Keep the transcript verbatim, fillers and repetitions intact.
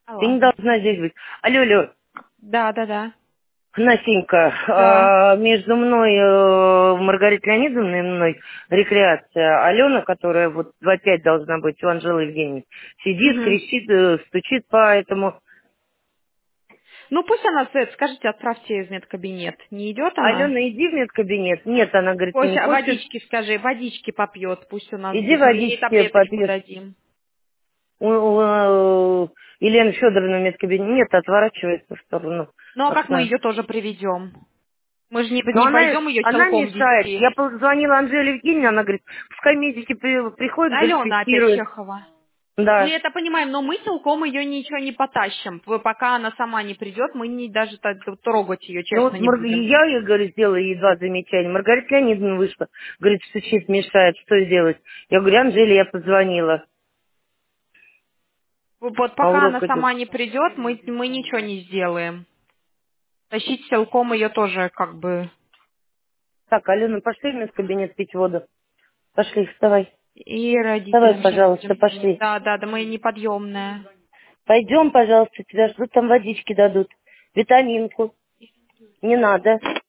Ты Алло. не должна здесь быть. Алло, алло. Да, да, да. Насенька, Да. а, между мной, э, Маргаритой Леонидовной и мной рекреация. Алена, которая вот в опять должна быть у Анжелы Евгеньевны, сидит, Мгм. кричит, э, стучит по этому. Ну пусть она, с- скажите, отправьте в медкабинет. Не идет она? Алена, иди в медкабинет. Нет, она говорит, ты Пусть не а, хочешь? водички, скажи, водички попьет, пусть у нас Иди здесь. Мы ей водички таблеточку попьешь. дадим. У, у, э, Елены Федоровны в медкабинете. Нет, отворачивается в сторону Ну а как мы окна. ее тоже приведем? Мы же не, Но не она, пойдем ее она силком мешает. вести. Я позвонила Анжеле Евгеньевне, она говорит, пускай медики при- приходят, говорит, Алена опять фиксируют. Чехова. Мы Да. это понимаем, но мы силком ее ничего не потащим. П- Пока она сама не придет, мы не даже так трогать ее, Ну честно, вот не Марг- будем. я ей, говорю, сделала ей два замечания. Маргарита Леонидовна вышла, говорит, стучит, мешает, что сделать? Я говорю, Анжеле я позвонила, Вот а пока она урок идет. сама не придет, мы, мы ничего не сделаем. Тащить силком ее тоже как бы Так, Алена, пошли в медкабинет пить воду. Пошли, вставай. и Вставай, родителям сейчас пожалуйста, будем звонить. пошли. Да, да, да, мы неподъемная. Пойдем, пожалуйста, тебя ждут, там водички дадут. Витаминку. Не надо.